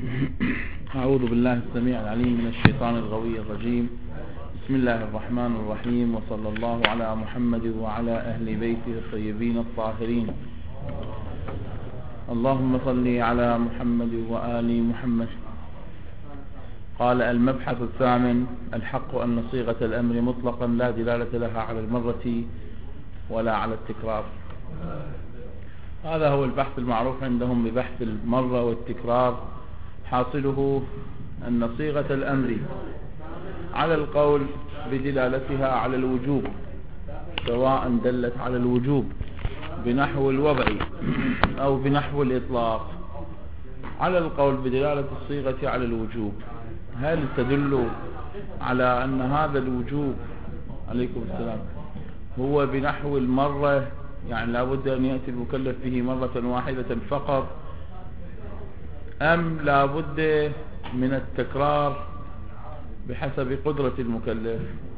أعوذ بالله السميع العليم من الشيطان الغوي الرجيم. بسم الله الرحمن الرحيم، وصلى الله على محمد وعلى أهل بيته الطيبين الطاهرين. اللهم صل على محمد وآل محمد. قال: المبحث الثامن: الحق أن صيغة الأمر مطلقا لا دلالة لها على المرة ولا على التكرار. هذا هو البحث المعروف عندهم ببحث المرة والتكرار. حاصله أن صيغة الأمر على القول بدلالتها على الوجوب، سواء دلت على الوجوب بنحو الوضع أو بنحو الإطلاق. على القول بدلالة الصيغة على الوجوب، هل تدل على أن هذا الوجوب عليكم السلام هو بنحو المرة، يعني لابد أن يأتي المكلف به مرة واحدة فقط، أم لابد من التكرار بحسب قدرة المكلف؟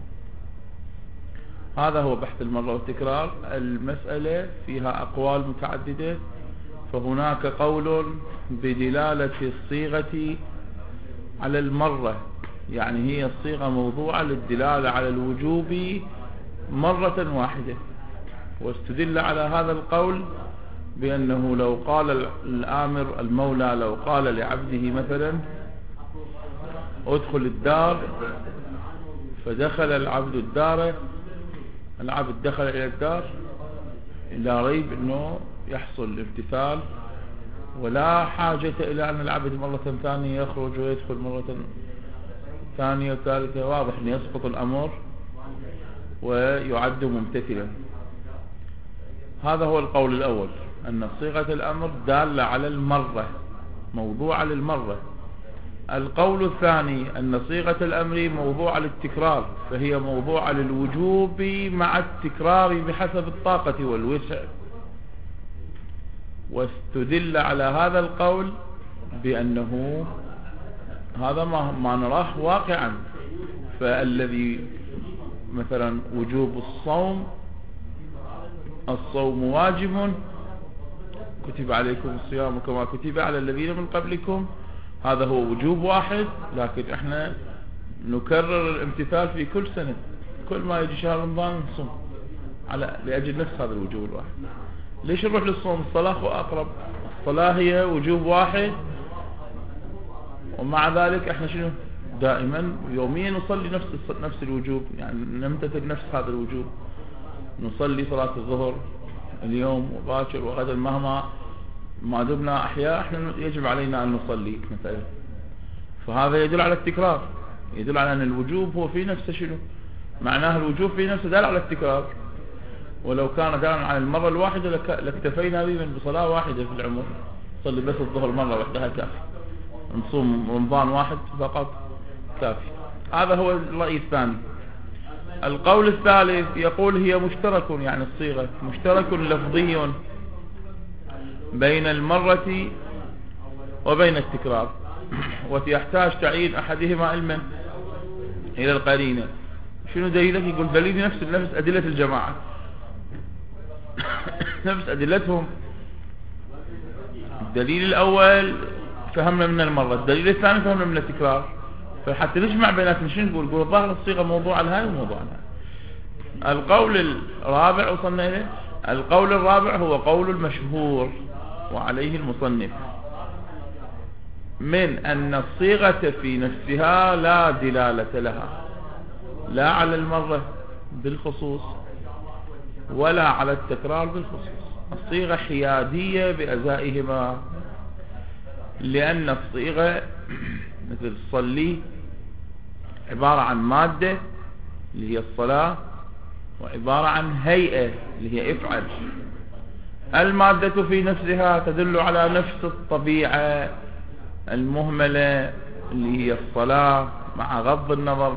هذا هو بحث المرة والتكرار. المسألة فيها أقوال متعددة، فهناك قول بدلالة الصيغة على المرة، يعني هي الصيغة موضوعة للدلالة على الوجوب مرة واحدة، واستدل على هذا القول بأنه لو قال الآمر المولى لو قال لعبده مثلا ادخل الدار، فدخل العبد الدار، العبد دخل إلى الدار، لا ريب أنه يحصل الامتثال، ولا حاجة إلى أن العبد مرة ثانية يخرج ويدخل مرة ثانية وثالثة. واضح أن يسقط الأمر ويعد ممتثلا. هذا هو القول الأول، أن صيغة الأمر دالة على المرة، موضوعة للمرة. القول الثاني أن صيغة الأمر موضوعة للتكرار، فهي موضوعة للوجوب مع التكرار بحسب الطاقة والوسع. واستدل على هذا القول بأنه هذا ما نراه واقعا. فالذي مثلا وجوب الصوم واجب، كتب عليكم الصيام كما كتب على الذين من قبلكم، هذا هو وجوب واحد، لكن احنا نكرر الامتثال في كل سنة، كل ما يجي شهر رمضان نصوم لأجل نفس هذا الوجوب الواحد. ليش نروح للصوم؟ الصلاة هو أقرب، الصلاة هي وجوب واحد، ومع ذلك احنا شنو دائما يوميا نصلي نفس الوجوب، يعني نمتثل نفس هذا الوجوب. نصلي صلاة الظهر اليوم وباكر وغدا، ما دمنا أحياء احنا يجب علينا أن نصلي مثلا. فهذا يدل على التكرار، يدل على أن الوجوب هو في نفسه شنو معناه. الوجوب في نفسه دل على التكرار، ولو كان دالا على المرة الواحدة لاكتفينا به بصلاة واحدة في العمر، نصلي بس الظهر مرة واحدة كافي، نصوم رمضان واحد فقط كافي. هذا هو الرأي الثاني. القول الثالث يقول هي مشترك، يعني الصيغة مشترك لفظي بين المرة وبين التكرار، ويحتاج تعيين أحدهما علما إلى القرينة. شنو دليلك؟ يقول دليل نفس أدلة الجماعة نفس أدلتهم. الدليل الأول فهمنا من المرة، الدليل الثاني فهمنا من التكرار، فحتى نجمع بيناتنا شنو نقول ظاهر الصيغة موضوع لهاي وموضوع لهاي. القول الرابع وصلنا إليه. القول الرابع هو قول المشهور وعليه المصنف، من أن الصيغة في نفسها لا دلالة لها لا على المرة بالخصوص ولا على التكرار بالخصوص. الصيغة حيادية بأزائهما، لأن الصيغة مثل الصلي عبارة عن مادة اللي هي الصلاة، وعبارة عن هيئة اللي هي افعل. المادة في نفسها تدل على نفس الطبيعة المهملة اللي هي الصلاة، مع غض النظر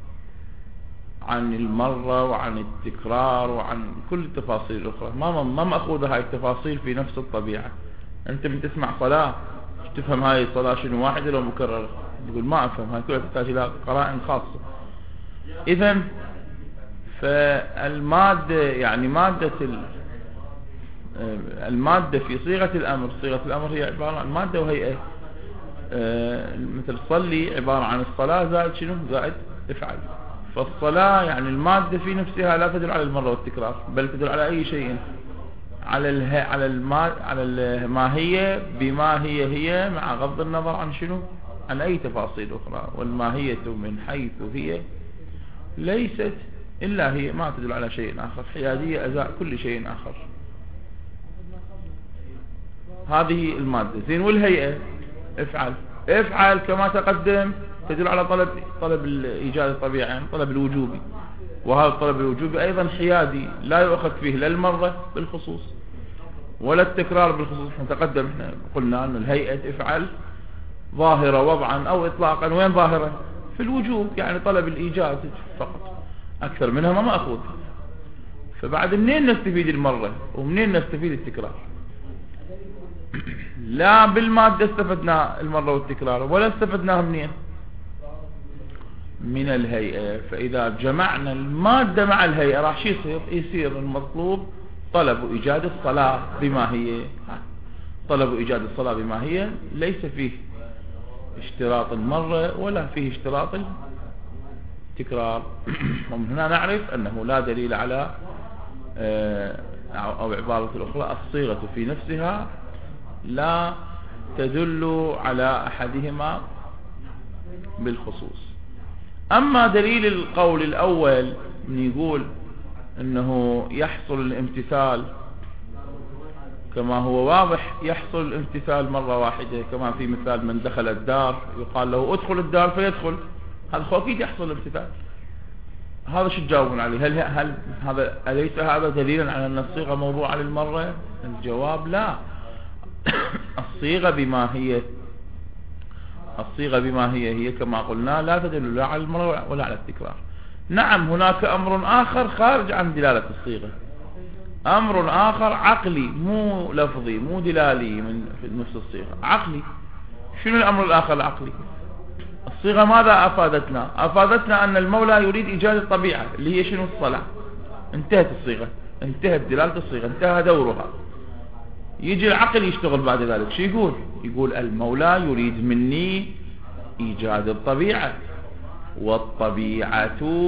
عن المرة وعن التكرار وعن كل التفاصيل الأخرى. ما مأخوذة هاي التفاصيل في نفس الطبيعة. أنت من تسمع صلاة تفهم هاي الصلاة شنو واحدة لو مكررة؟ تقول ما أفهم، هاي كلها تحتاج إلى قرائن خاصة. إذن فالمادة يعني المادة في صيغة الأمر، صيغة الأمر هي عبارة عن مادة وهيئة. مثل صلي عبارة عن الصلاة زائد شنو؟ زائد افعل. فالصلاة يعني المادة في نفسها لا تدل على المرة والتكرار، بل تدل على أي شيء، على الماهية بما هي مع غض النظر عن شنو؟ عن أي تفاصيل أخرى. والماهية من حيث هي ليست إلا هي، ما تدل على شيء آخر، حيادية أزاء كل شيء آخر. هذه المادة. زين، والهيئة افعل كما تقدم تدل على طلب إيجاد الطبيعة، يعني طلب الوجوبي، وهذا الطلب الوجوبي أيضا حيادي لا يؤخذ فيه لا المرة بالخصوص ولا التكرار بالخصوص. تقدم احنا قلنا أن الهيئة افعل ظاهرة وضعا أو إطلاقا. وين ظاهرة؟ في الوجوب، يعني طلب الإيجاد فقط، أكثر منها ما مأخوذ. فبعد منين نستفيد المرة ومنين نستفيد التكرار؟ لا بالمادة استفدنا المرة والتكرار، ولا استفدناها منين؟ من الهيئة. فإذا جمعنا المادة مع الهيئة راح شو يصير المطلوب طلب إيجاد الصلاة بما هي. طلب إيجاد الصلاة بما هي ليس فيه اشتراط المرة ولا فيه اشتراط التكرار. ومن هنا نعرف أنه لا دليل على أو عبارة الأخرى الصيغة في نفسها لا تدل على أحدهما بالخصوص. أما دليل القول الأول من يقول أنه يحصل الامتثال كما هو واضح، يحصل الامتثال مرة واحدة، كما في مثال من دخل الدار يقال له ادخل الدار فيدخل، هذا أكيد يحصل الامتثال. هذا شو تجاوبون عليه؟ هل هذا أليس هذا دليلا على أن الصيغة موضوعة للمرة؟ الجواب لا. الصيغة بما هي كما قلنا لا تدل لا على المرة ولا على التكرار. نعم، هناك أمر آخر خارج عن دلالة الصيغة، أمر آخر عقلي مو لفظي مو دلالي من نفس الصيغة، عقلي. شنو الأمر الآخر العقلي؟ الصيغة ماذا أفادتنا؟ أفادتنا أن المولى يريد إيجاد الطبيعة اللي هي شنو؟ الصلاة. انتهت الصيغة، انتهت دلالة الصيغة، انتهى دورها. يجي العقل يشتغل بعد ذلك. شو يقول المولى يريد مني إيجاد الطبيعة، والطبيعة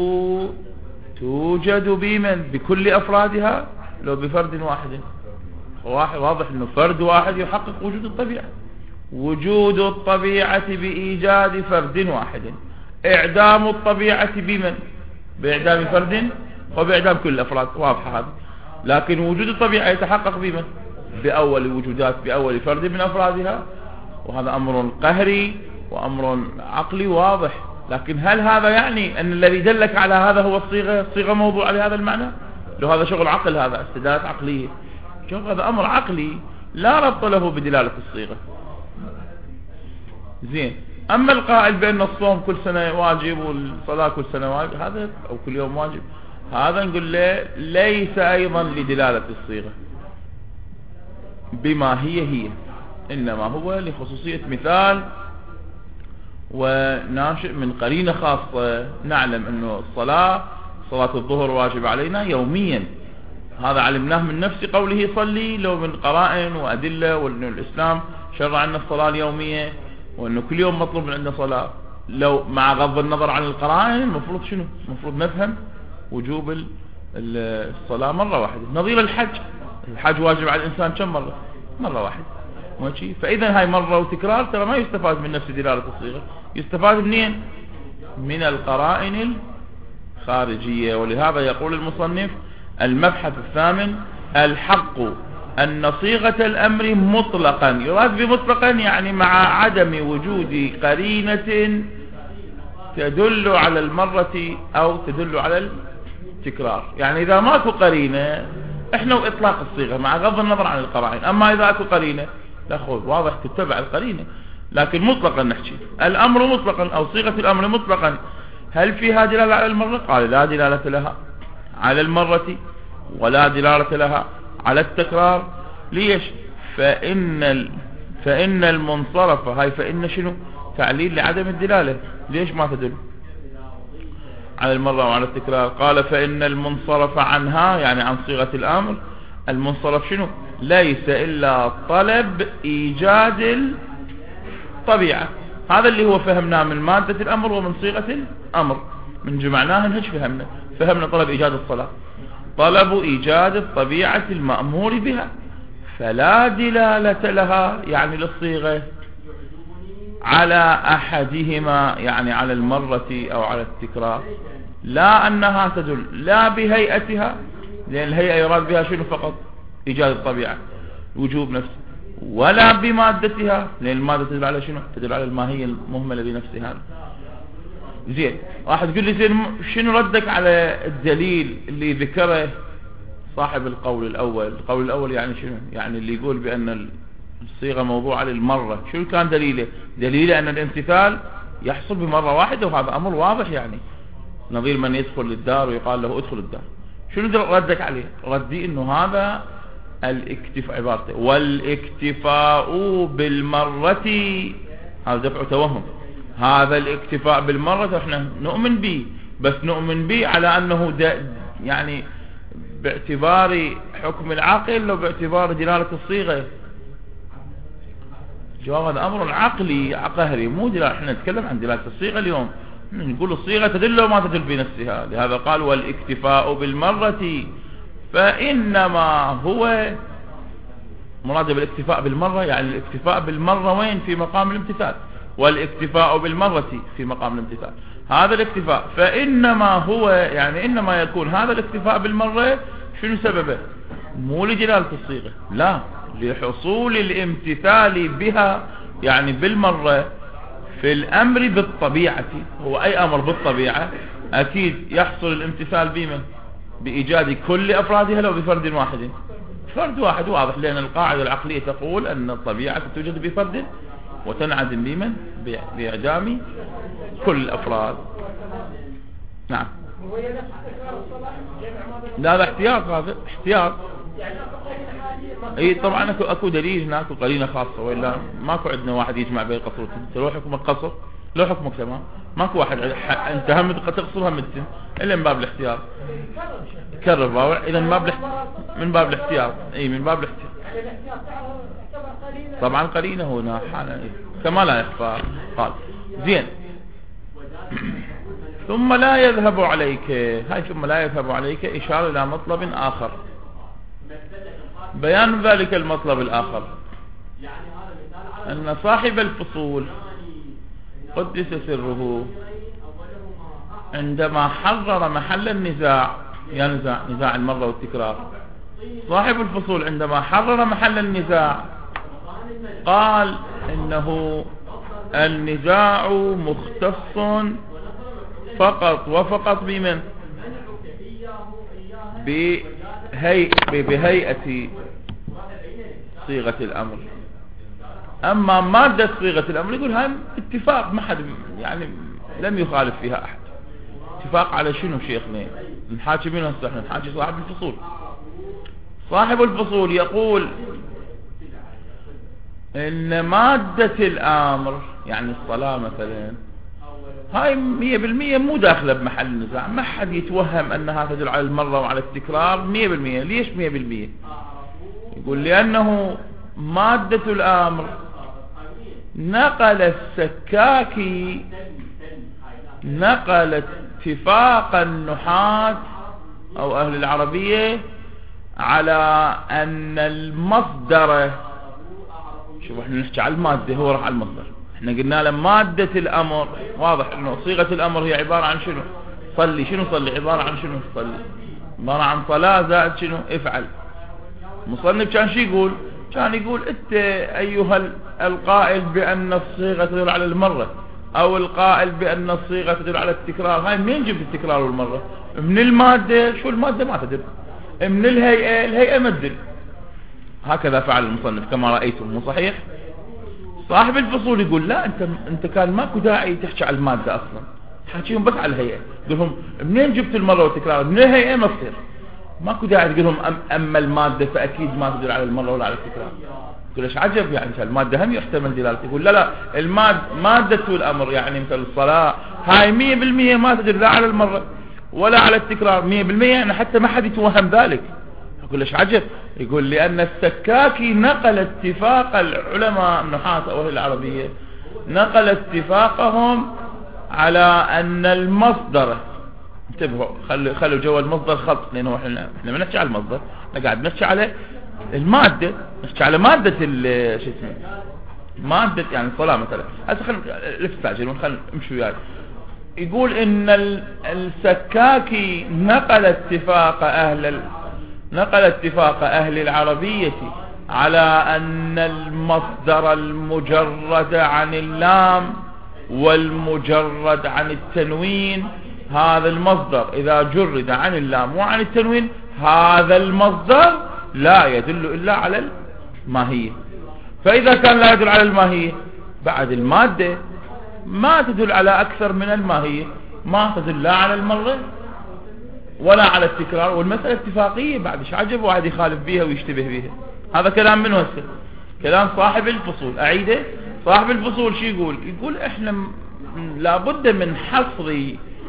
توجد بمن؟ بكل أفرادها لو بفرد واحد. واضح أنه فرد واحد يحقق وجود الطبيعة. وجود الطبيعة بإيجاد فرد واحد، إعدام الطبيعة بمن؟ بإعدام فرد وبإعدام كل الأفراد، واضحة هذه. لكن وجود الطبيعة يتحقق بمن؟ بأول وجودات، بأول فرد من أفرادها، وهذا أمر قهري وأمر عقلي واضح. لكن هل هذا يعني أن الذي دلك على هذا هو الصيغة موضوع لهذا المعنى؟ لو هذا شغل عقل، هذا استدلالات عقلية، شوف هذا أمر عقلي لا ربط له بدلالة الصيغة. زين. أما القائل بأن الصوم كل سنة واجب والصلاة كل سنة واجب، هذا أو كل يوم واجب، هذا نقول له ليس أيضا لدلالة الصيغة بما هي، إنما هو لخصوصية مثال وناشئ من قرينة خاصة. نعلم أنه صلاة الظهر واجب علينا يوميا، هذا علمناه من نفس قوله صلي، لو من قرائن وأدلة، وأنه الإسلام شرع عنا الصلاة اليومية، وأنه كل يوم مطلوب من عندنا صلاة. لو مع غض النظر عن القرائن المفروض شنو؟ المفروض نفهم وجوب الصلاة مرة واحدة. نظير الحج واجب على الإنسان كم مرة؟ مرة واحدة. ماشي. فإذا هاي مرة وتكرار ترى ما يستفاد من نفس دلالة الصيغة، يستفاد منين؟ من القرائن الخارجية. ولهذا يقول المصنف المبحث الثامن الحق أن صيغة الأمر مطلقا، يراد بمطلقا يعني مع عدم وجود قرينة تدل على المرة أو تدل على التكرار. يعني إذا ماكو قرينة احنا وإطلاق الصيغة مع غض النظر عن القرائن. أما إذا اكو قرينة لا خذ واضح تتبع القرينة. لكن مطلقا نحكي الأمر مطلقا أو صيغة الأمر مطلقا، هل فيها دلالة على المرة؟ قال لا دلالة لها على المرة ولا دلالة لها على التكرار. ليش؟ فإن المنصرف، هاي فإن شنو؟ تعليل لعدم الدلالة. ليش ما تدل على المرة وعلى التكرار؟ قال فإن المنصرف عنها يعني عن صيغة الأمر، المنصرف شنو؟ ليس إلا طلب إيجاد بالطبيعة. هذا اللي هو فهمناه من مادة الأمر ومن صيغة الأمر، من جمعناه نهج فهمنا طلب إيجاد الصلاة، طلب إيجاد الطبيعة المأمور بها، فلا دلالة لها يعني للصيغة على أحدهما، يعني على المرة أو على التكرار، لا أنها تدل لا بهيئتها، لأن الهيئة يراد بها شنو فقط؟ إيجاد الطبيعة وجوب نفسه، ولا بمادتها، لأن المادة تدل على شنو؟ تدل على الماهية المهملة بنفسها. زين، واحد يقول لي زين شنو ردك على الدليل اللي ذكره صاحب القول الأول؟ القول الأول يعني شنو؟ يعني اللي يقول بأن الصيغة موضوعة للمرة، شنو كان دليله؟ دليله أن الامتثال يحصل بمرة واحدة، وهذا أمر واضح، يعني نظير من يدخل الدار ويقال له ادخل الدار. شنو ردك عليه؟ ردي انه هذا الاكتفاء، عبارته والاكتفاء بالمرة، هذا دفع توهم. هذا الاكتفاء بالمرة احنا نؤمن به، بس نؤمن به على انه يعني باعتبار حكم العاقل لو باعتبار دلالة الصيغة. جواب هذا امر عقلي قهري، مو دلالة. احنا نتكلم عن دلالة الصيغة اليوم، نقول الصيغة تدل وما تدل بنفسها، لهذا قال والاكتفاء بالمرة، فإنما هو مراد بالاكتفاء بالمرة، يعني الاكتفاء بالمرة وين؟ في مقام الامتثال، والاكتفاء بالمرة في مقام الامتثال. هذا الاكتفاء فإنما هو، يعني إنما يكون هذا الاكتفاء بالمرة شنو سببه؟ مو لجلالة الصيغة، لا، لحصول الامتثال بها، يعني بالمرة في الأمر بالطبيعة. هو أي أمر بالطبيعة أكيد يحصل الامتثال بمن؟ بإيجاد كل أفرادها لو بفرد واحد. فرد واحد واضح، لأن القاعدة العقلية تقول أن الطبيعة توجد بفرد وتنعدم بمن؟ بإعدام كل الأفراد. نعم، لا هذا احتياط، هذا احتياط. اي طبعا اكو دليل هناك وقرينه خاصه، والا ماكو عندنا واحد يجمع بين القصرتين. لو حكمك قصر، لو حكمك تمام، ماكو واحد انت هم تقصر همتين الا من باب الاحتياط. كرر باوع، اذا من باب الاحتياط. اي من باب الاحتياط طبعا قرينه هنا حالا كما لا يخفى. قال زين ثم لا يذهب عليك، هاي ثم لا يذهب عليك إشارة إلى مطلب آخر، بيان ذلك المطلب الآخر أن صاحب الفصول قدس سره عندما حرر محل النزاع، يا نزاع المرة والتكرار، صاحب الفصول عندما حرر محل النزاع قال إنه النزاع مختص فقط وفقط بمن؟ بهيئة صيغة الأمر. أما مادة صيغة الأمر يقول هاي اتفاق، ما حد يعني لم يخالف فيها أحد. اتفاق على شنو شيخنا؟ نحاكي منه هسه، احنا نحاكي صاحب الفصول. صاحب الفصول يقول إن مادة الأمر يعني الصلاة مثلا، هاي 100% مو داخله بمحل النزاع، ما حد يتوهم أنها تدل على المرة وعلى التكرار 100%. ليش 100%؟ يقول لأنه مادة الأمر نقل السكاكي، نقل اتفاق النحاة أو أهل العربية على أن المصدر، شوف احنا نحكي على المادة، هو راح على المصدر. احنا قلنا له مادة الأمر واضح انه صيغة الأمر هي عبارة عن شنو؟ صلي. شنو صلي؟ عبارة عن شنو؟ صلي عبارة عن صلاة زائد شنو؟ افعل. مصنف كان شو يقول؟ كان يقول انت ايها القائل بأن الصيغة تدل على المرة، او القائل بأن الصيغة تدل على التكرار، هاي منين جبت التكرار والمرة؟ من المادة. شو المادة؟ ما تدل. من الهيئة، الهيئة ما تدل. هكذا فعل المصنف كما رأيتم، مو صحيح؟ صاحب الفصول يقول لا، انت كان ماكو داعي تحكي على المادة اصلا، حاكيهم بس على الهيئة. يقول لهم منين جبت المرة والتكرار؟ من الهيئة ما تصير، ماكو داعي تقول لهم اما المادة فاكيد ما تدل على المرة ولا على التكرار. يقول ايش عجب، يعني المادة هم يحتمل دلالته. يقول لا مادة الامر يعني مثل الصلاة هاي 100% ما تدل لا على المرة ولا على التكرار 100%، يعني حتى ما حد يتوهم ذلك. يقول ايش عجب؟ يقول لأن السكاكي نقل اتفاق العلماء النحاة أو العربية نقل اتفاقهم على أن المصدر، انتبهوا خلوا جو المصدر خط، لأنه احنا ما نحكي على المصدر، احنا قاعد نحكي على المادة، نحكي على مادة شو اسمه، مادة يعني الصلاة مثلا. هسه خلينا لا تستعجلون، خلينا نمشي وياي. يقول إن السكاكي نقل اتفاق أهل العربية على أن المصدر المجرد عن اللام والمجرد عن التنوين، هذا المصدر إذا جرد عن اللام وعن التنوين هذا المصدر لا يدل إلا على الماهية. فإذا كان لا يدل على الماهية، بعد المادة ما تدل على أكثر من الماهية، ما تدل لا على المرة ولا على التكرار، والمسألة اتفاقية بعد. ايش عجب واحد يخالف بيها ويشتبه بيها؟ هذا كلام منه هسه، كلام صاحب الفصول. أعيده، صاحب الفصول شو يقول؟ يقول احنا لابد من حصر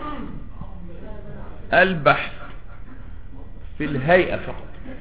البحث في الهيئة فقط،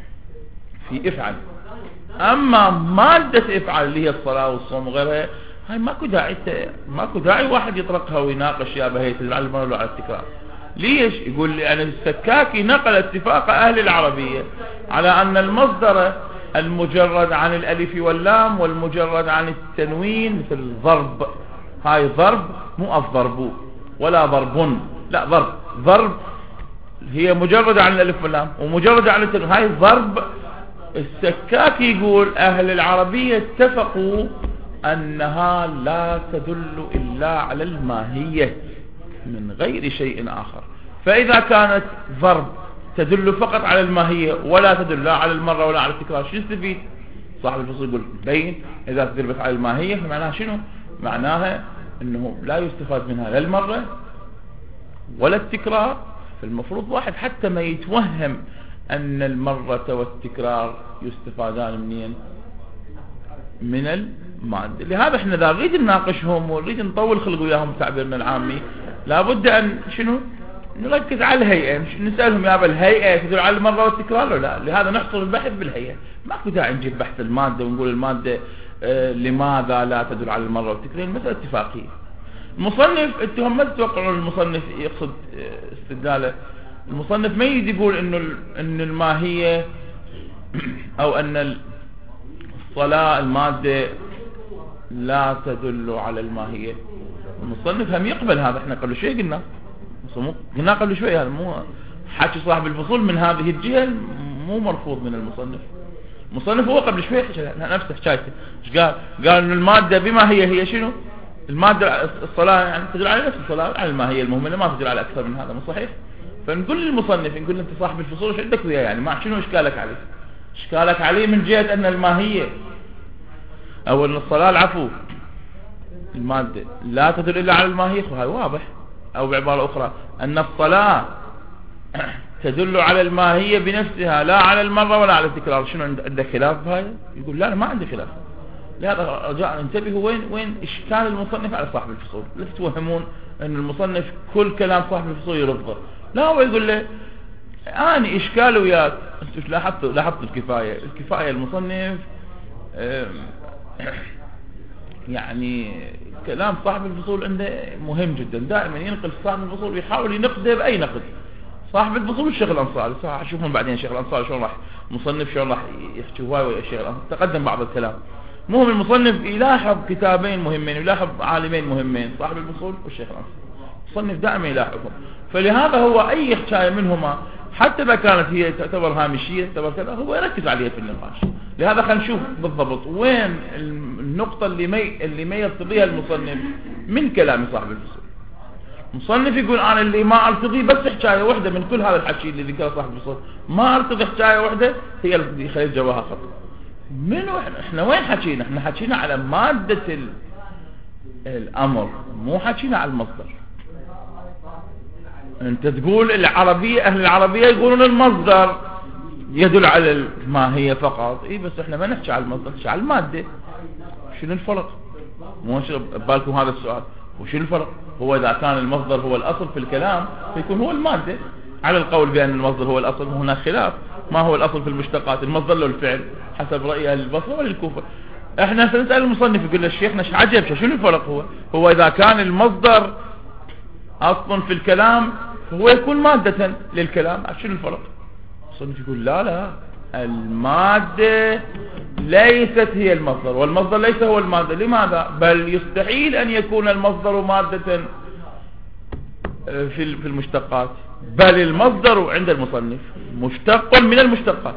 في افعل. اما مادة افعل اللي هي الصلاة والصوم وغيرها، هاي ماكو داعي واحد يطرقها ويناقش يا بهي تدل على المرة ولا على التكرار. ليش؟ يقول لأن السكاكي نقل اتفاق أهل العربية على أن المصدر المجرد عن الألف واللام والمجرد عن التنوين، مثل ضرب، هاي ضرب مو الضرب ولا ضرب، لا ضرب هي مجرد عن الألف واللام ومجرد عن التنوين، هاي ضرب. السكاكي يقول أهل العربية اتفقوا أنها لا تدل إلا على الماهية من غير شيء آخر. فإذا كانت ضرب تدل فقط على الماهية ولا تدل لا على المرة ولا على التكرار، شو يستفيد؟ صاحب الفصل يقول بين إذا تدل بس على الماهية فمعناها شنو؟ معناها أنه لا يستفاد منها لا المرة ولا التكرار. فالمفروض واحد حتى ما يتوهم أن المرة والتكرار يستفادان منين؟ من المادة. لهذا احنا إذا نريد نناقشهم ونريد نطول خلق وياهم تعبيرنا العامي، لابد أن شنو؟ نركز على الهيئة، نسألهم يا الهيئة تدل على المرة والتكرار ولا لا؟ لهذا نحصر البحث بالهيئة، ماكو داعي نجيب بحث المادة ونقول المادة لماذا لا تدل على المرة والتكرار. المسألة اتفاقية. المصنف انتم ما تتوقعون المصنف يقصد استدلاله، المصنف ما يريد يقول انه الماهية او ان الصلاة المادة لا تدل على الماهية. المصنف هم يقبل هذا، احنا قبل شوي قلنا قبل شوي هذا مو حكي صاحب الفصول من هذه الجهة، مو مرفوض من المصنف. المصنف هو قبل شوي نفس حكايته، قال ان المادة بما هي شنو؟ المادة الصلاة يعني تدل على نفس الصلاة على الماهية المهمة، ما تدل على اكثر من هذا، مو صحيح؟ فنقول للمصنف، نقول انت صاحب الفصول ايش عندك وياه؟ يعني ما شنو اشكالك عليه؟ اشكالك عليه من جهة ان الماهية او ان الصلاة العفو المادة لا تدل الا على الماهية، وهذا واضح. او بعبارة اخرى ان الصلاة تدل على الماهية بنفسها لا على المرة ولا على التكرار. شنو عندك خلاف بهذا؟ يقول لا ما عندي خلاف. لهذا رجاء انتبهوا وين اشكال المصنف على صاحب الفصول. لا تتوهمون ان المصنف كل كلام صاحب الفصول يرفضه، لا هو يقول له اني اشكال وياك. انتم لاحظتوا الكفاية المصنف يعني كلام صاحب الفصول عنده مهم جدا، دائما ينقل صاحب الفصول ويحاول ينقده بأي نقد. صاحب الفصول الشيخ الأنصاري، شوفهم بعدين الشيخ الأنصاري شلون راح مصنف شلون راح يحكي هواي الشيخ الأنصاري تقدم بعض الكلام. مهم المصنف يلاحظ كتابين مهمين، يلاحظ عالمين مهمين، صاحب الفصول والشيخ الأنصاري. المصنف دائما يلاحظهم، فلهذا هو أي حكاية منهما حتى إذا كانت هي تعتبر هامشية تعتبر كذا هو يركز عليها في النقاش. لهذا خلينا نشوف بالضبط وين النقطة اللي ما يرتضيها المصنف من كلام صاحب الفصول. المصنف يقول أنا اللي ما أرتضي بس حكاية واحدة من كل هذا الحكي اللي ذكره صاحب الفصول، ما أرتضي حكاية واحدة هي اللي خليت جواها خط. منو احنا وين حكينا؟ احنا حكينا على مادة الأمر، مو حكينا على المصدر. انت تقول العربية، اهل العربية يقولون المصدر يدل على الماهية فقط. اي بس احنا ما نحكي على المصدر، نحكي على المادة. شنو الفرق؟ مو بالكم هذا السؤال، وشنو الفرق؟ هو اذا كان المصدر هو الاصل في الكلام فيكون هو المادة، على القول بان المصدر هو الاصل. هناك خلاف، ما هو الاصل في المشتقات، المصدر له الفعل حسب رأي اهل البصرة والكوفة. احنا سنسأل المصنف يقول للشيخ نش عجب شنو الفرق؟ هو اذا كان المصدر اصلا في الكلام هو يكون مادة للكلام، شنو الفرق؟ المصنف يقول لا المادة ليست هي المصدر، والمصدر ليس هو المادة. لماذا؟ بل يستحيل ان يكون المصدر مادة في المشتقات، بل المصدر عند المصنف مشتق من المشتقات.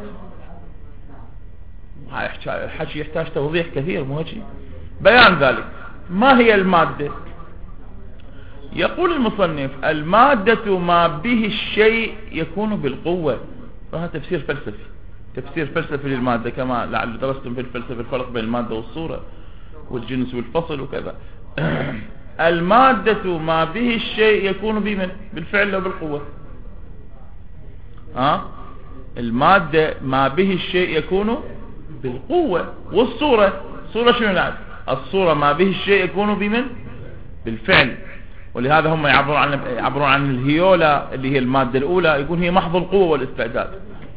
حكي يحتاج توضيح كثير، مو هيك؟ بيان ذلك. ما هي المادة؟ يقول المصنف المادة ما به الشيء يكون بالقوة. وهذا تفسير فلسفي، تفسير فلسفي للمادة، كما لعل درستم في الفلسفة الفرق بين المادة والصورة والجنس والفصل وكذا. المادة ما به الشيء يكون بمن؟ بالفعل أو بالقوة. المادة ما به الشيء يكون بالقوة. والصورة، الصورة شنو نعرف؟ الصورة ما به الشيء يكون بمن؟ بالفعل. ولهذا هم يعبرون عن الهيولا اللي هي المادة الأولى، يقول هي محض القوة والاستعداد.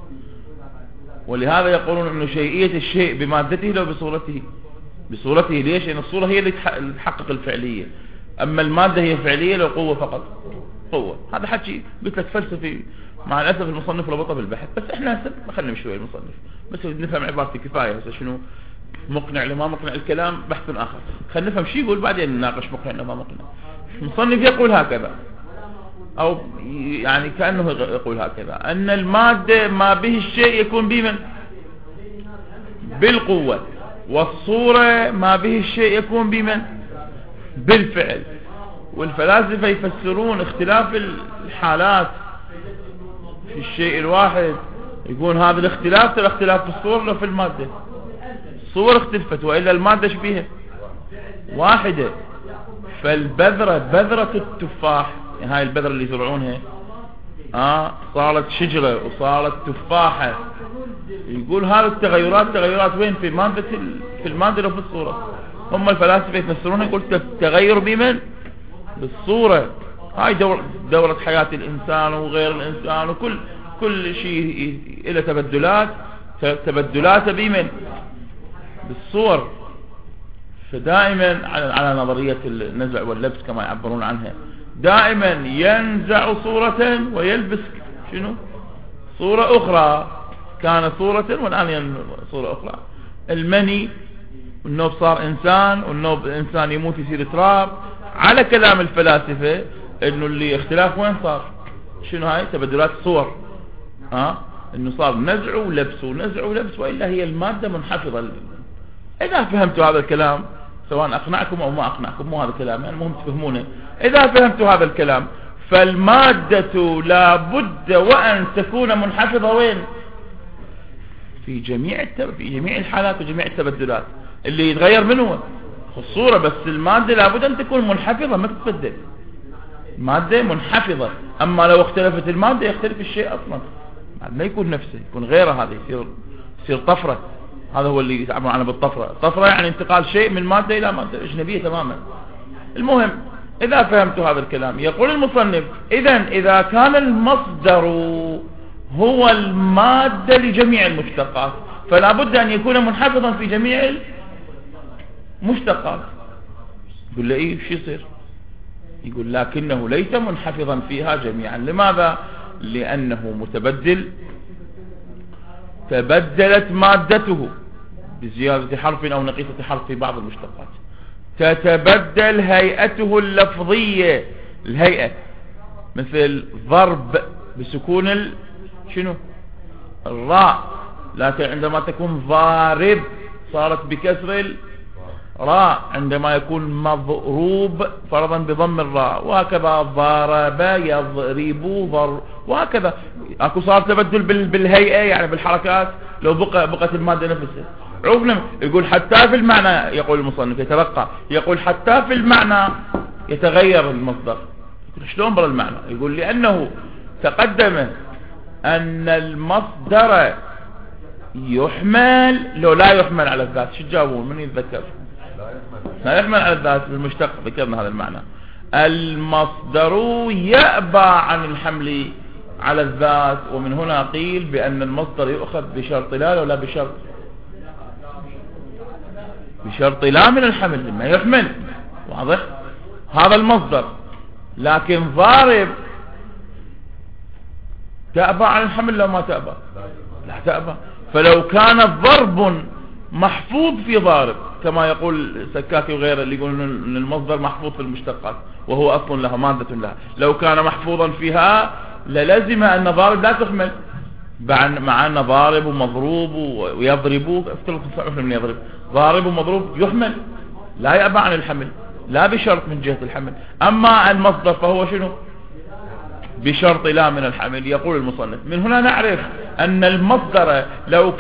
ولهذا يقولون أنه شيئية الشيء بمادته لو بصورته. بصورته ليش؟ لأن الصورة هي اللي تحقق الفعلية، أما المادة هي فعلية لو قوة فقط. قوة. هذا حكي قلت لك فلسفي، مع الأسف المصنف ربطه بالبحث، بس احنا خلينا نمشي شوية المصنف بس نفهم عبارتي كفاية. هسه شنو مقنع لما مقنع الكلام بحث آخر، خلينا نفهم شو يقول بعدين نناقش مقنع لما مقنع. المصنف يقول هكذا، أو يعني كأنه يقول هكذا، أن المادة ما به الشيء يكون بمن؟ بالقوة. والصورة ما به الشيء يكون بمن؟ بالفعل. والفلاسفة يفسرون اختلاف الحالات في الشيء الواحد، يقول هذا الاختلاف ترى اختلاف في الصور لو في المادة. الصور اختلفت وإلا المادة شبيهة واحدة. فالبذرة، بذرة التفاح، يعني هاي البذرة اللي يزرعونها صارت شجرة وصارت تفاحة. يقول هذه التغيرات تغيرات وين؟ في المادة لو في الصورة. هم الفلاسفة يفسرونها يقول التغير بمن؟ بالصورة. هاي دورة حياة الإنسان وغير الإنسان وكل شيء إلى تبدلات بمن؟ بالصور. فدائما على نظرية النزع واللبس كما يعبرون عنها، دائما ينزع صورة ويلبس شنو؟ صورة أخرى. كان صورة والآن ينزع صورة أخرى. المني، النوب صار إنسان، والنوب الإنسان يموت يصير تراب. على كلام الفلاسفة إنه اللي اختلاف وين صار؟ شنو هاي؟ تبدلات الصور. إنه صار نزع ولبس ونزع ولبس، وإلا هي المادة منحفظة. إذا فهمتوا هذا الكلام، سواء أقنعكم أو ما أقنعكم، مو هذا الكلام يعني مهم تفهمونه. إذا فهمتوا هذا الكلام، فالمادة لا بد وأن تكون منحفظة وين؟ في جميع الحالات وجميع التبدلات. اللي يتغير منه الصورة، بس المادة لا بد أن تكون منحفظة ما تتبدل. المادة منحفظة. أما لو اختلفت المادة يختلف الشيء أصلا، ما يكون نفسه، يكون غيره. هذا يصير طفرة. هذا هو اللي يتعامل عنه بالطفرة. الطفرة يعني انتقال شيء من مادة إلى مادة أجنبية تماما. المهم إذا فهمتوا هذا الكلام، يقول المصنف إذا كان المصدر هو المادة لجميع المشتقات، فلا بد أن يكون منحفظا في جميع المشتقات. يقول له إيه شو يصير؟ يقول لكنه ليس منحفظا فيها جميعا. لماذا؟ لأنه متبدل. تبدلت مادته بزيادة حرف أو نقيصة حرف في بعض المشتقات. تتبدل هيئته اللفظية، الهيئة، مثل ضرب بسكون شنو؟ الراء. لكن عندما تكون ضارب صارت بكسر الراء. عندما يكون مضروب فرضا بضم الراء. وهكذا ضرب يضرب ضرب، وهكذا. اكو صار تبدل بالهيئة يعني بالحركات لو بقت المادة نفسها. عرفنا؟ يقول حتى في المعنى، يقول المصنف يتبقى، يقول حتى في المعنى يتغير المصدر. شلون برا المعنى؟ يقول لأنه تقدم أن المصدر يحمل لو لا يحمل على الذات. شو تجاوبون؟ من يتذكر؟ لا يحمل على الذات بالمشتق، ذكرنا هذا المعنى. المصدر يأبى عن الحمل على الذات، ومن هنا قيل بأن المصدر يؤخذ بشرط لا ولا بشرط بشرط لا من الحمل ما يحمل. واضح؟ هذا المصدر. لكن ضارب تأبى عن الحمل لو ما تأبى؟ لا تأبى. فلو كان ضرب محفوظ في ضارب كما يقول السكاكي وغيره اللي يقولون ان المصدر محفوظ في المشتقات وهو اصل لها مادة لها، لو كان محفوظا فيها للزم ان ضارب لا تحمل، مع ان ضارب ومضروب ويضرب من يضرب ضارب ومضروب يحمل لا يأبى عن الحمل لا بشرط من جهة الحمل. اما المصدر فهو شنو؟ بشرط لا من الحمل. يقول المصنف من هنا نعرف ان المصدر لو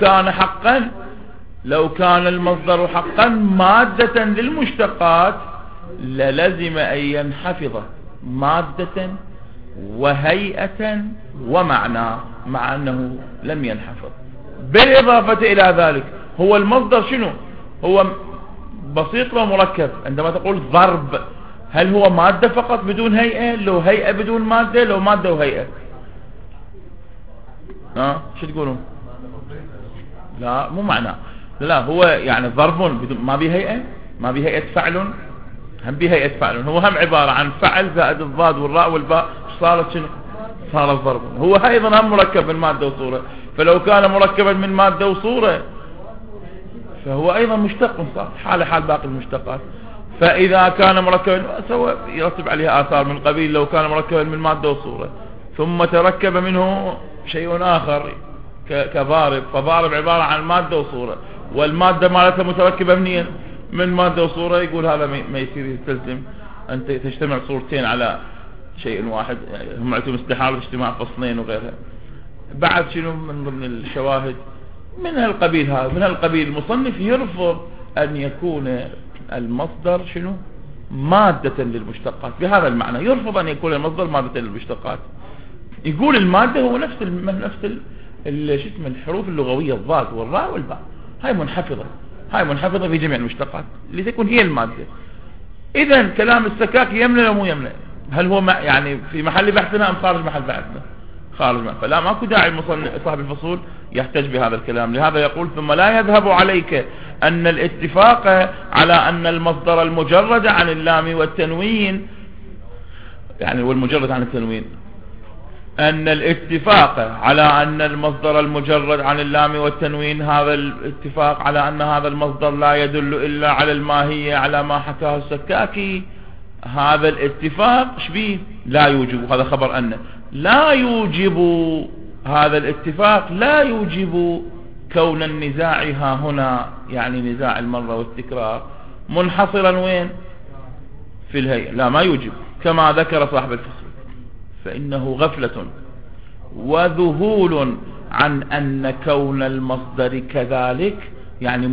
كان المصدر حقا مادة للمشتقات للزم ان ينحفظ مادة وهيئة ومعنى، مع انه لم ينحفظ. بالاضافة الى ذلك هو المصدر شنو؟ هو بسيط ومركب. عندما تقول ضرب هل هو مادة فقط بدون هيئة؟ لو هيئة بدون مادة؟ لو مادة وهيئة؟ شو تقولون؟ لا مو معنى. لا هو يعني ضرب ما به هيئة، ما به هيئة فعل، هم به هيئة فعل، هو هم عبارة عن فعل زائد الضاد والراء والباء صارت شنو؟ صارت ضرب. هو ايضا هم مركب من مادة وصورة، فلو كان مركبا من مادة وصورة فهو ايضا مشتق صار حال باقي المشتقات. فاذا كان مركبا سوى يرتب عليه اثار من قبيل لو كان مركبا من مادة وصورة ثم تركب منه شيء اخر كضارب، فضارب عبارة عن مادة وصورة والمادة مالتها متركبة من مادة وصورة، يقول هذا ما يصير يستلزم أن تجتمع صورتين على شيء واحد، هم يعطون استحالة اجتماع فصلين وغيرها. بعد شنو من ضمن الشواهد من هالقبيل هذا، من هالقبيل المصنف يرفض أن يكون المصدر شنو؟ مادة للمشتقات بهذا المعنى. يرفض أن يكون المصدر مادة للمشتقات. يقول المادة هو نفس شو اسمه الحروف اللغوية الضاد والراء والباء، هاي منحفظة في جميع المشتقات لتكون هي المادة. إذن كلام السكاكي يمنع أو مو يمنع؟ هل هو يعني في محل بحثنا أم خارج محل بحثنا؟ خارج محل. فلا ماكو داعي صاحب الفصول يحتج بهذا الكلام. لهذا يقول ثم لا يذهب عليك أن الاتفاق على أن المصدر المجرد عن اللام والتنوين، يعني والمجرد عن التنوين، أن الاتفاق على أن المصدر المجرد عن اللام والتنوين هذا الاتفاق على أن هذا المصدر لا يدل إلا على الماهية على ما حكاه السكاكي، هذا الاتفاق شبيه لا يوجب، هذا خبر أن لا يوجب، هذا الاتفاق لا يوجب كون النزاع ها هنا، يعني نزاع المرة والتكرار منحصرا وين؟ في الهيئة. لا ما يوجب كما ذكر صاحب الفصل، فإنه غفلة وذهول عن أن كون المصدر كذلك، يعني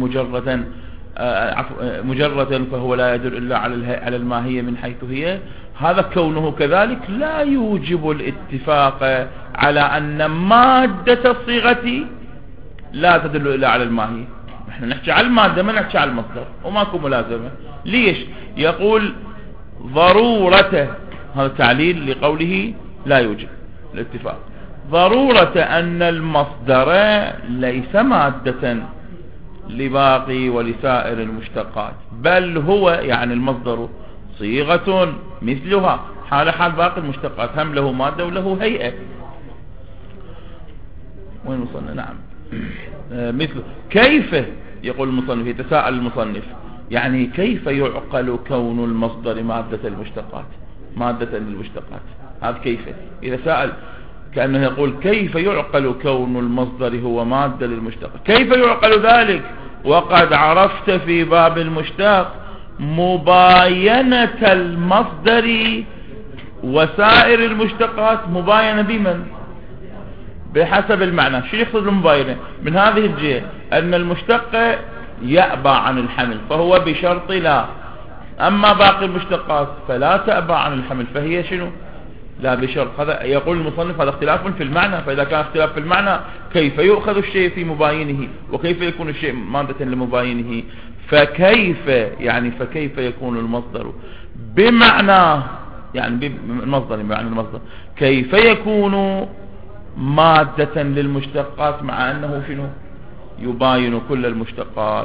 مجردا فهو لا يدل إلا على الماهية من حيث هي، هذا كونه كذلك لا يوجب الاتفاق على أن مادة الصيغة لا تدل إلا على الماهية. نحن نحكي على المادة ما نحكي على المصدر وماكو ملازمة. ليش؟ يقول ضرورته، هذا تعليل لقوله لا يوجب الاتفاق، ضرورة أن المصدر ليس مادة لباقي ولسائر المشتقات، بل هو يعني المصدر صيغة مثلها حال باقي المشتقات، هم له مادة وله هيئة. وين وصلنا؟ نعم مثل كيف، يقول المصنف يتساءل المصنف يعني كيف يعقل كون المصدر مادة المشتقات، مادة للمشتقات، هذا كيف إذا سأل كأنه يقول كيف يعقل كون المصدر هو مادة للمشتقات، كيف يعقل ذلك وقد عرفت في باب المشتق مباينة المصدر وسائر المشتقات. مباينة بمن؟ بحسب المعنى. شو يقصد المباينة؟ من هذه الجهة أن المشتق يأبى عن الحمل فهو بشرط لا، أما باقي المشتقات فلا تأبى عن الحمل فهي شنو؟ لا بشرط. هذا يقول المصنف هذا اختلاف في المعنى، فإذا كان اختلاف في المعنى كيف يؤخذ الشيء في مباينه وكيف يكون الشيء مادة لمباينه؟ فكيف يعني فكيف يكون المصدر بمعنى، يعني المصدر بمعنى المصدر، كيف يكون مادة للمشتقات مع أنه شنو؟ يباين كل المشتقات.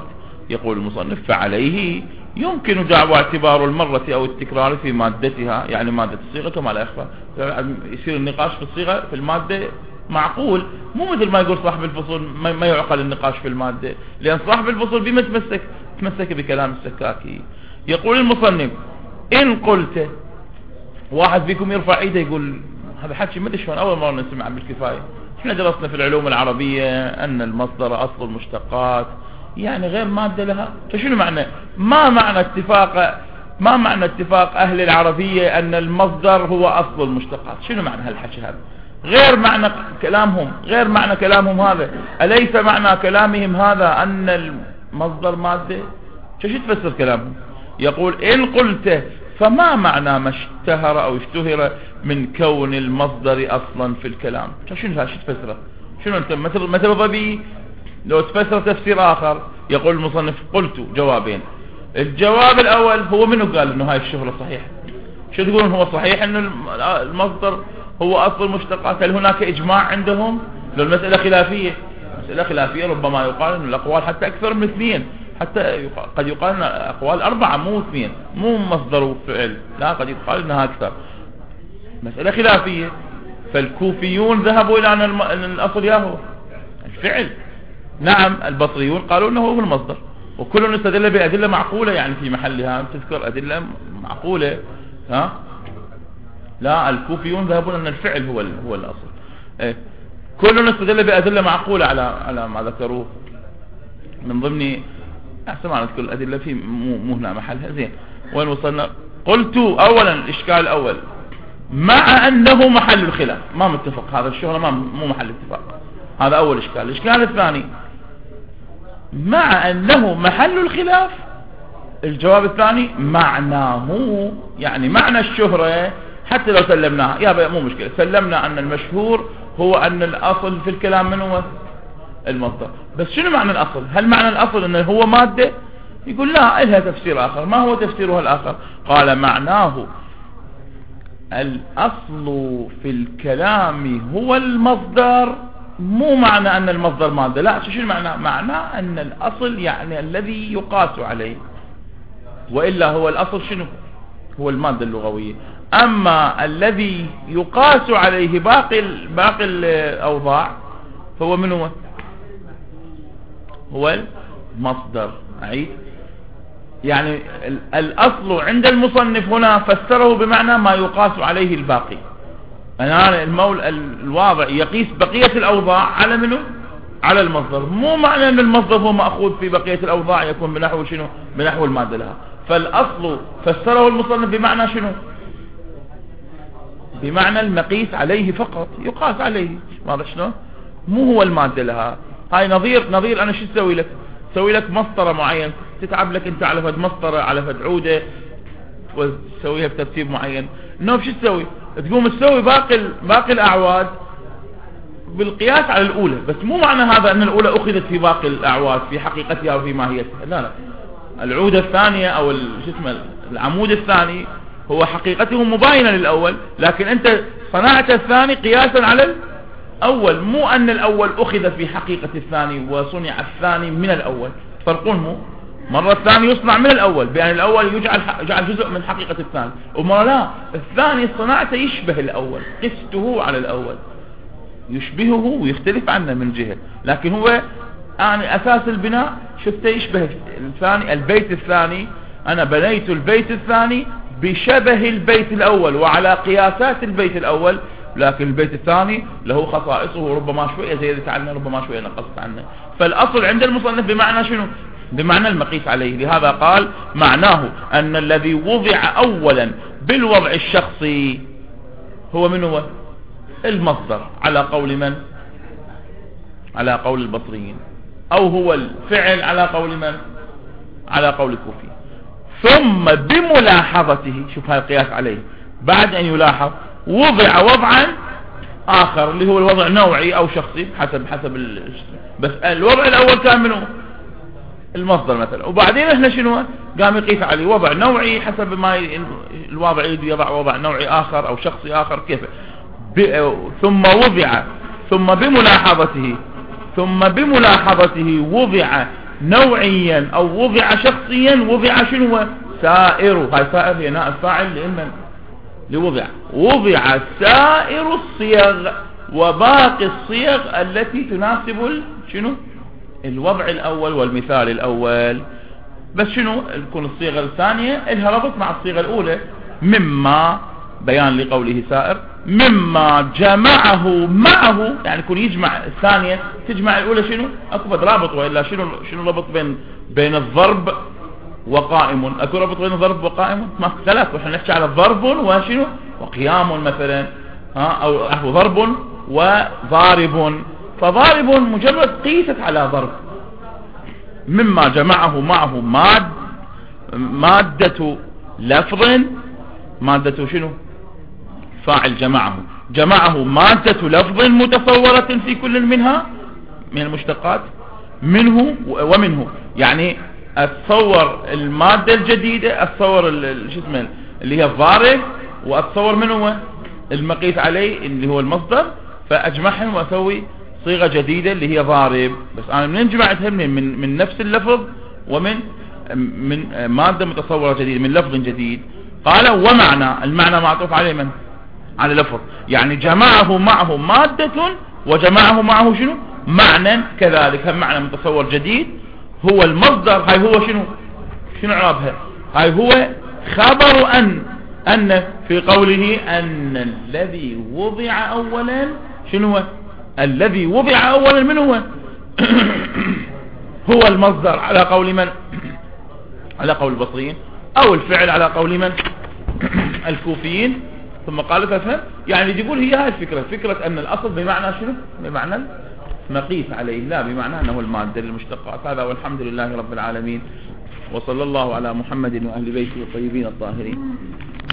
يقول المصنف فعليه يمكن جعل اعتبار المرة أو التكرار في مادتها، يعني مادة الصيغة كما لا يخفى. يصير النقاش في الصيغة في المادة معقول، مو مثل ما يقول صاحب الفصول ما يعقل النقاش في المادة، لأن صاحب الفصول بما تمسك بكلام السكاكي. يقول المصنف إن قلت، واحد فيكم يرفع ايده يقول هذا حكي ما ادري شلون اول مرة نسمع بالكفاية، احنا درسنا في العلوم العربية ان المصدر اصل المشتقات يعني غير مادة لها، فشنو معنى ما معنى اتفاق اهل العربية ان المصدر هو اصل المشتقات؟ شنو معنى هالحكي هذا؟ غير معنى كلامهم هذا. أليس معنى كلامهم هذا أن المصدر مادة؟ شو تفسر كلامهم؟ يقول إن قلت فما معنى ما اشتهر أو اشتهر من كون المصدر أصلا في الكلام؟ شنو تفسره؟ شنو أنت مثل ضبي لو تفسر تفسير آخر؟ يقول المصنف قلت جوابين. الجواب الأول هو منو قال إنه هاي الشهرة صحيحة؟ شو تقولون هو صحيح إنه المصدر هو أصل المشتقات؟ هل هناك إجماع عندهم؟ لو المسألة خلافية ربما يقال إن الأقوال حتى أكثر من 2، حتى قد يقال إن أقوال 4 مو 2، مو مصدر وفعل، لا قد يقال إنها أكثر. مسألة خلافية. فالكوفيون ذهبوا إلى أن الأصل ياهو الفعل، نعم البصريون قالوا إنه هو المصدر، وكل استدل بأدلة معقولة يعني في محلها، تذكر أدلة معقولة. ها لا، الكوفيون ذهبوا أن الفعل هو الأصل. كل استدل بأدلة معقولة على ما ذكروه، من ضمن أحسن ما نذكر الأدلة في مو هنا محلها. زين، وين وصلنا؟ قلت أولا الإشكال الأول مع أنه محل الخلاف، ما متفق، هذا الشهرة مو محل اتفاق، هذا أول إشكال. الإشكال الثاني مع أنه محل الخلاف، الجواب الثاني معناه، يعني معنى الشهرة حتى لو سلمناها يا مو مشكلة، سلمنا أن المشهور هو أن الأصل في الكلام من هو المصدر، بس شنو معنى الأصل؟ هل معنى الأصل أنه هو مادة؟ يقول لا، إلها تفسير آخر. ما هو تفسيرها الآخر؟ قال معناه الأصل في الكلام هو المصدر، مو معنى أن المصدر مادة، لا، شنو معنى أن الأصل يعني الذي يقاس عليه، وإلا هو الأصل شنو؟ هو المادة اللغوية. أما الذي يقاس عليه باقي الأوضاع فهو من هو المصدر. أعيد، يعني الأصل عند المصنف هنا فسره بمعنى ما يقاس عليه الباقي، يعني الواضع يقيس بقية الأوضاع على منه؟ على المصدر، مو معنى أن المصدر هو مأخوذ في بقية الأوضاع يكون بنحو شنو؟ بنحو المادة لها. فالأصل فسره المصنف بمعنى شنو؟ بمعنى المقيس عليه فقط، يقاس عليه، واضح شلون؟ مو هو المادة لها. هاي نظير أنا شو تسوي لك؟ تسوي لك مسطرة معين، تتعب لك أنت على فد مسطرة على فد عودة وتسويها بترتيب معين، إنه شو تسوي؟ تقوم تسوي باقي الأعواد بالقياس على الأولى، بس مو معنى هذا أن الأولى أخذت في باقي الأعواد في حقيقتها وفي ماهيتها، لا، العودة الثانية أو العمود الثاني هو حقيقته مباينة للأول، لكن أنت صنعت الثاني قياسا على الأول، مو أن الأول أخذ في حقيقة الثاني وصنع الثاني من الأول. فرقون مو مرة الثاني يصنع من الأول بأن الأول يجعل جزء من حقيقة الثاني، ومرة لا، الثاني صناعته يشبه الأول، قسته على الأول، يشبهه ويختلف عنه من جهة، لكن هو يعني أساس البناء شفته يشبه الثاني. البيت الثاني أنا بنيت البيت الثاني بشبه البيت الأول وعلى قياسات البيت الأول، لكن البيت الثاني له خصائصه، ربما شوية زيادة عنه، ربما شوية نقصت عنه. فالأصل عند المصنف بمعنى شنو؟ بمعنى المقيس عليه. لهذا قال معناه أن الذي وضع أولا بالوضع الشخصي هو من هو؟ المصدر، على قول من؟ على قول البصريين، أو هو الفعل على قول من؟ على قول الكوفي. ثم بملاحظته، شوف هاي القياس عليه، بعد أن يلاحظ وضع وضعا آخر اللي هو الوضع نوعي أو شخصي حسب بس الوضع الأول كان منه المصدر مثلا، وبعدين احنا شنو قام يقيس عليه وضع نوعي حسب ما الواضع يريد يضع وضع نوعي آخر أو شخصي آخر، كيف؟ ثم وضع ثم بملاحظته وضع نوعيا أو وضع شخصيا وضع شنو هو سائر. هاي سائر هي نائب فاعل لمن؟ لوضع. وضع سائر الصيغ وباقي الصيغ التي تناسب شنو الوضع الأول والمثال الأول. بس شنو تكون الصيغة الثانية لها ربط مع الصيغة الأولى، مما بيان لقوله سائر، مما جمعه معه، يعني يكون يجمع الثانية تجمع الأولى شنو أكو رابط، وإلا شنو ربط بين الضرب وقائم؟ أكو ربط بين الضرب وقائم؟ ما ثلاث، وإحنا نحكي على ضرب وشنو وقيام مثلا، أو ضرب وضارب. فضارب مجرد قيست على ضرب. مما جمعه معه مادة لفظ، مادة شنو فاعل جمعه مادة لفظ متصورة في كل منها من المشتقات منه ومنه، يعني اتصور المادة الجديدة، اتصور شو اسمه اللي هي الضارب، واتصور منه المقيس عليه اللي هو المصدر، فاجمعهم واسوي صيغة جديدة اللي هي ضارب. بس انا من جمعتها من نفس اللفظ ومن مادة متصورة جديدة من لفظ جديد. قال ومعنى، المعنى معطوف عليه من؟ على لفظ، يعني جمعه معه مادة وجمعه معه شنو معنى كذلك، هم معنى متصور جديد هو المصدر. هاي هو شنو عرابها؟ هاي هو خبر أن في قوله أن الذي وضع أولا شنو هو؟ الذي وضع أولا من هو؟ هو المصدر على قول من؟ على قول البصريين، أو الفعل على قول من؟ الكوفيين. ثم قال ففهم، يعني يقول هي هاي الفكرة، فكرة أن الأصل بمعنى شنو؟ بمعنى مقيس عليه، لا بمعنى أنه المادة للمشتقات. هذا والحمد لله رب العالمين، وصلى الله على محمد وأهل بيته الطيبين الطاهرين.